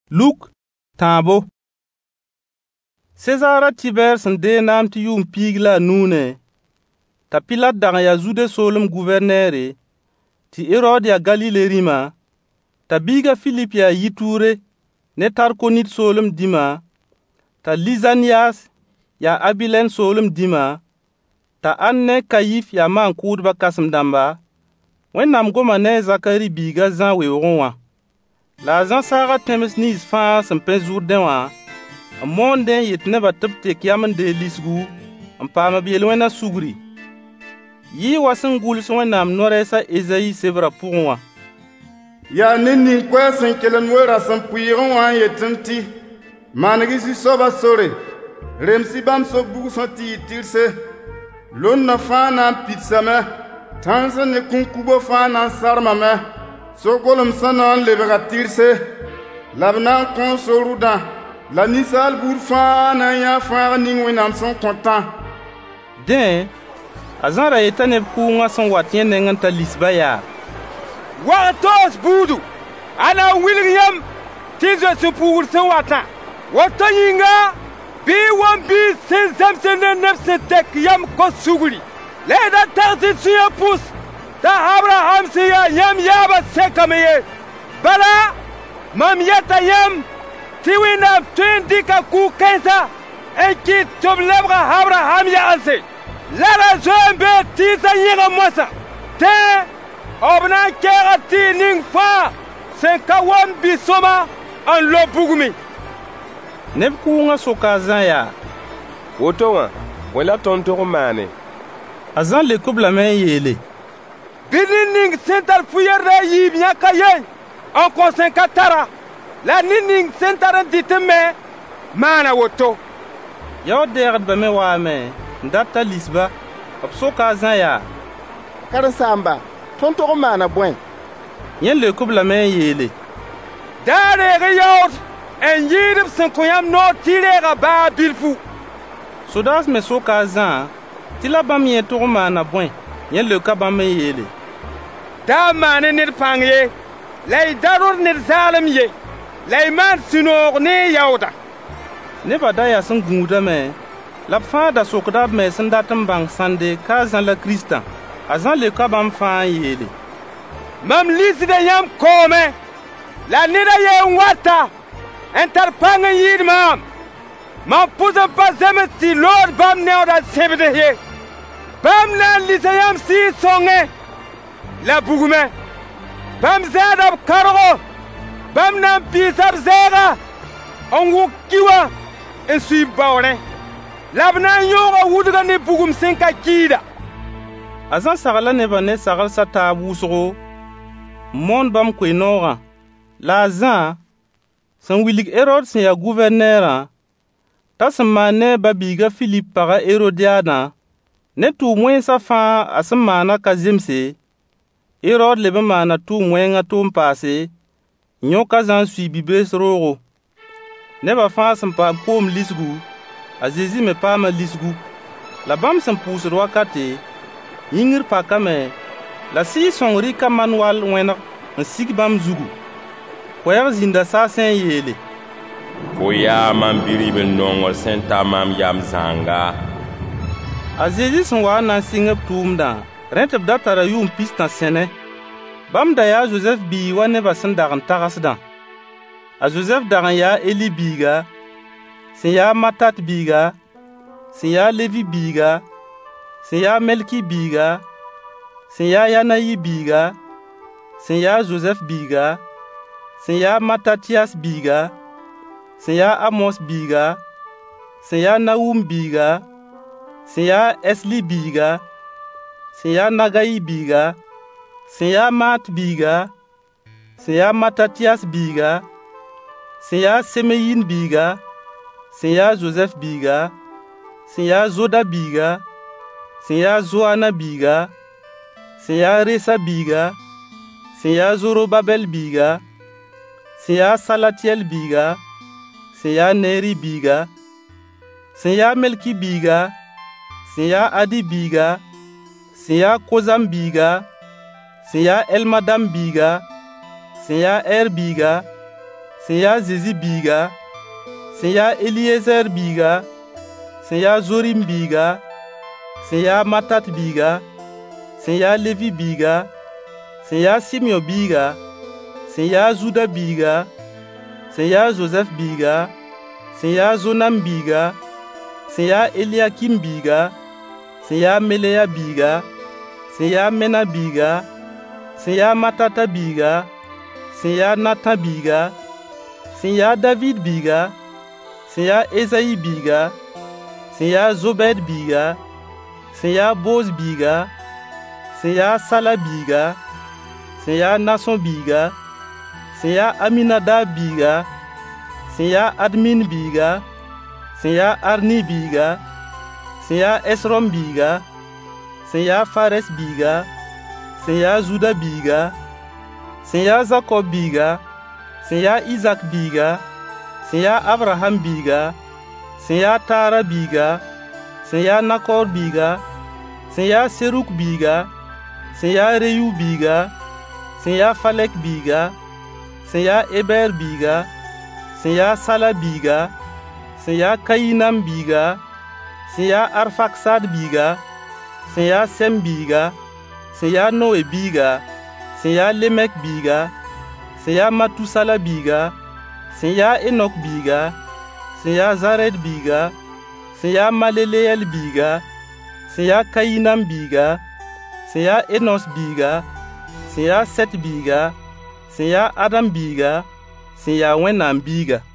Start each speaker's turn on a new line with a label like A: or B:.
A: Luk tãabo. César Tiber sẽn dee naam tɩ yʋʋm piig la a nuune, t'a Pilat dag n yaa Zude soolem guvɛrneere, tɩ Herod yaa Galile rĩma, t'a biiga Filip yaa Yituure ne Tarkonit soolem dĩma, t'a Lizanias yaa Abilɛn soolem dĩma, t'a An ne Kayif yaa maan-kʋʋdbã kãsem-dãmba, Wẽnnaam goma ne a Zakari biiga Zã weoogẽ wã. La a Zã saaga tẽms nins fãa sẽn pẽ Zʋrdẽ wã, n moonde n yet nebã tɩ b tek yam n dee lisgu, n paam b yel-wẽnã sugri. Yɩɩ wa sẽn gʋls Wẽnnaam no-rɛɛsã Ezayi sebrã pʋgẽ wã.
B: Yaa ne nin-koɛɛg sẽn kelem weerã sẽn pʋɩɩgẽ wã n yetẽ tɩ: Maaneg-y Zu-soabã sore, rems-y bãmb so-bugsã tɩ yɩ tɩrse. Londã fãa na n pidsame, tãnsẽ ne kũn-kubo fãa na n sarmame. So-golemsã na n lebga tɩrse, la b na n kõo so-rʋdã, la ninsaal buud fãa na n yãa fãag ning Wẽnnaam sẽn kõtã.
A: Dẽ, a Zã ra yeta neb kʋʋngã sẽn wat yẽ neng n ta lisba yaa:
C: Wag toos buudu, a na n wilg yãmb tɩ zoe pʋʋgr sẽn watã. Woto yĩnga, bɩ wãn-biis sẽn zemse ne neb sẽn tek yam ko-sugri, la y da tags tɩ sũyã pʋs t'a Abraham sẽn yaa yãmb yaabã sekame ye. Bala, mam yeta yãmb tɩ Wẽnnaam tõe n dɩka kug-kãensã n kɩt tɩ b lebga Abraham yagse, la ra zoe n bee tɩɩsã yẽgã mosã. Tẽ, b na n keega tɩ ning fãa sẽn ka wam bi-sõma n lo bugmi.
A: Neb kʋʋngã soka a Zã yaa:
D: Woto wã, bõe la tõnd tog n maane?
A: A Zã leok-b lame n yeele:
C: Bɩ ning sẽn tar fu-yɛrda a yiib yãka yen n kõ sẽn ka tara, la ning sẽn tar n dɩt n me maana woto.
A: Yao-dɛɛgdbã me waame n dat t'a lisba. B soka a Zã yaa:
E: Karen-saamba, tõnd tog n maana bõe?
A: Yẽ leok-b lame n yeele:
C: Daa reeg yaood n yɩɩd b sẽn kõ yãmb noor tɩ reega baa bilfu.
A: Sodaas me soka a Zã tɩ la bãmb yẽ tog n maana bõe. Yẽ leoka bãmb n yeele:
C: Daa maan ned fãng ye, la y da rõd ned zaalem ye, la y maan sũ-noog ne yaooda.
A: Nebã da yaa sẽn gũudame, la b fãa da sokda b me sẽn dat n bãng sãnde ka a Zã la Kiristã. A Zã leoka bãmb fãa n yeele:
C: Mam lisda yãmb koome, la ned a ye n wata n tar pãng n yɩɩd maam. Mam pʋs n pa zems tɩ lood bãmb neooda sẽbds ye. Bãmb na n lisa yãmb Sɩɩg-sõngẽ la bugmẽ. Bãmb zãada b kargo, bãmb na n piisa b zɛɛga n wʋk kiwã n sui b baoorẽ, la b na n yõoga wudga ne bugum sẽn ka kiida.
A: A Zã sagla nebã ne saglsã taab wʋsgo, n moon bãmb koe-noogã. La a Zã, sẽn wilg Herod sẽn yaa guvɛrneerã, t'a sẽn maan ne a ba-biigã Filip pagã Herodiyadã, ne tʋʋm-wẽnsã fãa a sẽn maana ka zemse, Herod leb n maana tʋʋm-wẽngã tʋʋm paase, n yõk a Zã n sui bi-bees roogo. Nebã fãa sẽn paam koom lisgu, a Zezi me paama lisgu. La bãmb sẽn pʋʋsd wakate, yĩngr pakame, la Sɩɩg-sõng rɩka man wall wẽneg n sig bãmb zugu. Koɛɛg zĩnda saasẽ n yeele:
D: Fo yaa mam bi-ribl nongr sẽn ta mam yam zãnga.
A: A Zezi sẽn wa n na n sɩng b tʋʋmdã, rẽ tɩ b da tara yʋʋm pistã sẽne. Bãmb da yaa a Zozɛf bii wa nebã sẽn dag n tagsdã. A Zozɛf dag n yaa Eli biiga, sẽn yaa Matat biiga, sẽn yaa Levi biiga, sẽn yaa Melki biiga, sẽn yaa Yanayi biiga, sẽn yaa Zozɛf biiga, sẽn yaa Matatiyas biiga, sẽn yaa Amos biiga, sẽn yaa Nawum biiga, sẽn yaa Esli biiga, sẽn yaa Nagayi biiga, sẽn yaa Maat biiga, sẽn yaa Matatiyas biiga, sẽn yaa Semeyin biiga, sẽn yaa Zozɛf biiga, sẽn yaa Zoda biiga, sẽn yaa Zoana biiga, sẽn yaa Resa biiga, sẽn yaa Zorobabɛl biiga, sẽn yaa Salatiyɛl biiga, sẽn yaa Neeri biiga, sẽn yaa Melki biiga, sẽn yaa Adi biiga, sẽn yaa Kozam biiga, sẽn yaa Elmadam biiga, sẽn yaa Er biiga, sẽn yaa Zezi biiga, sẽn yaa Eliezer biiga, sẽn yaa Zorim biiga, sẽn yaa Matat biiga, sẽn yaa Levi biiga, sẽn yaa Simeon biiga, sẽn yaa Zuda biiga, sẽn yaa Josef biiga, sẽn yaa Zonam biiga, sẽn yaa Eliakim biiga, sẽn yaa Meleya biiga, sẽn yaa Mena biiga, sẽn yaa Matata biiga, sẽn yaa Natan biiga, sẽn yaa David biiga, sẽn yaa Ezayi biiga, sẽn yaa Zobed biiga, sẽn yaa Boz biiga, sẽn yaa Sala biiga, sẽn yaa Nason biiga, sẽn yaa Aminadab biiga, sẽn yaa Admin biiga, sẽn yaa Arni biiga, sẽn yaa Esrom biiga, sẽn yaa Fares biiga, sẽn yaa Zuda biiga, sẽn yaa Zakob biiga, sẽn yaa Izak biiga, sẽn yaa Abraham biiga, sẽn yaa Tara biiga, sẽn yaa Nakor biiga, sẽn yaa Seruk biiga, sẽn yaa Reyu biiga, sẽn yaa Falek biiga, sẽn yaa Eber biiga, sẽn yaa Sala biiga, sẽn yaa Kayinam biiga, sẽn yaa Arfaksad biiga, sẽn yaa Sem biiga, sẽn yaa Noe biiga, sẽn yaa Lemek biiga, sẽn yaa Matusala biiga, sẽn yaa Enok biiga, sẽn yaa Zared biiga, sẽn yaa Maleleyel biiga, sẽn yaa Kayinam biiga, sẽn yaa Enos biiga, sẽn yaa Set biiga, sẽn yaa Adam biiga, sẽn yaa Wẽnnaam biiga.